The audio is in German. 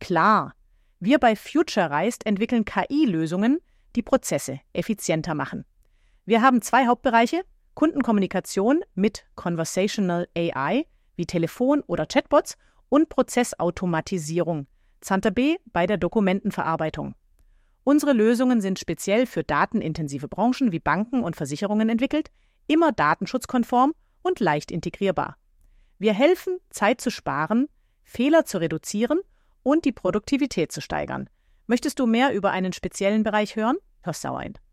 Klar, wir bei FutureReised entwickeln KI-Lösungen, die Prozesse effizienter machen. Wir haben 2 Hauptbereiche: Kundenkommunikation mit Conversational AI wie Telefon- oder Chatbots und Prozessautomatisierung, Xanter-B bei der Dokumentenverarbeitung. Unsere Lösungen sind speziell für datenintensive Branchen wie Banken und Versicherungen entwickelt, immer datenschutzkonform und leicht integrierbar. Wir helfen, Zeit zu sparen, Fehler zu reduzieren und die Produktivität zu steigern. Möchtest du mehr über einen speziellen Bereich hören? Hör sauer ein.